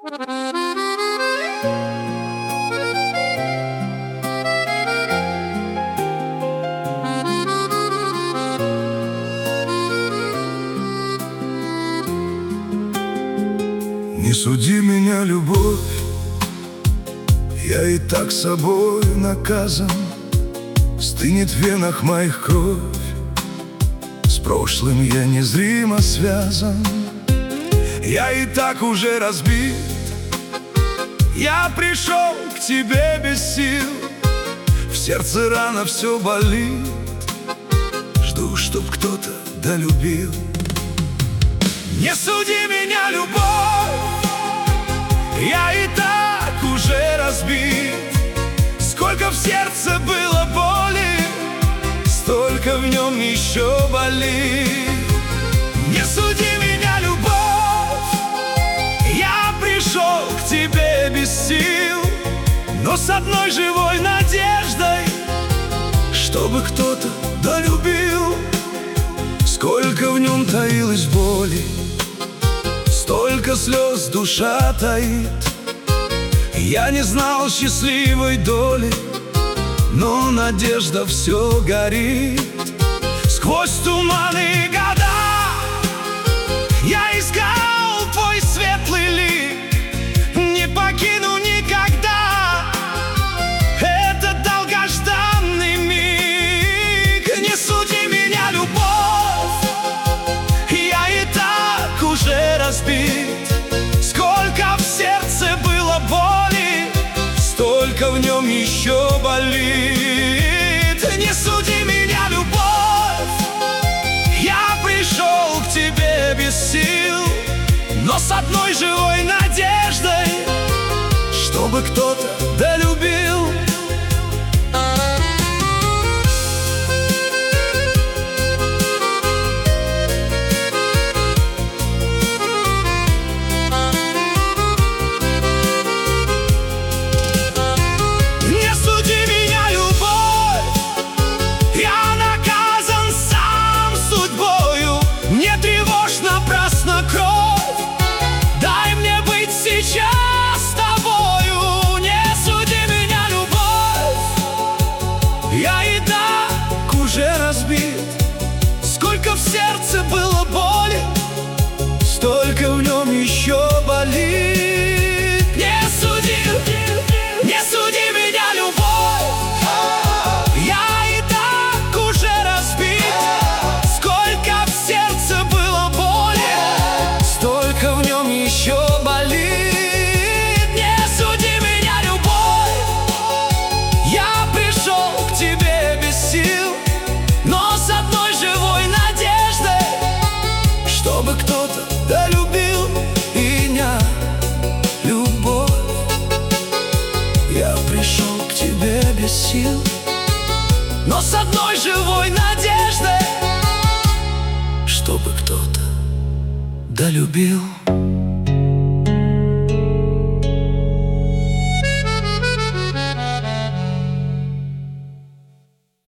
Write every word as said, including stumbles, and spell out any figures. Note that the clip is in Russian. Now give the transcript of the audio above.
Не суди меня, любовь, я и так собой наказан. Стынет в венах моих кровь, с прошлым я незримо связан. Я и так уже разбит, я пришел к тебе без сил. В сердце рано все болит, жду, чтоб кто-то долюбил. Не суди меня, любовь, я и так уже разбит. Сколько в сердце было боли, столько в нем еще болит. Не суди меня, любовь, я пришел к тебе без сил, но с одной живой надеждой, чтобы кто-то долюбил. Сколько в нем таилось боли, столько слез душа таит. Я не знал счастливой доли, но надежда все горит. Сквозь туманы года я искал твой светлый лик. Не покину никогда этот долгожданный миг. Не суди меня, любовь, я и так уже разбит. Сколько в сердце было боли, столько в нем еще болит. Не суди меня, любовь, я пришел к тебе без сил, но с одной живой надеждой, чтобы кто-то долюбил. Сколько в сердце было боли, столько в нем еще болит. Не суди, не суди меня, любовь, я и так уже разбит. Сколько в сердце было боли, столько в нем еще болит. Не суди меня, любовь, я пришел к тебе без сил, но с одной живой надеждой, чтобы кто-то долюбил меня. Любовь, я пришел к тебе без сил, но с одной живой надеждой, чтобы кто-то долюбил.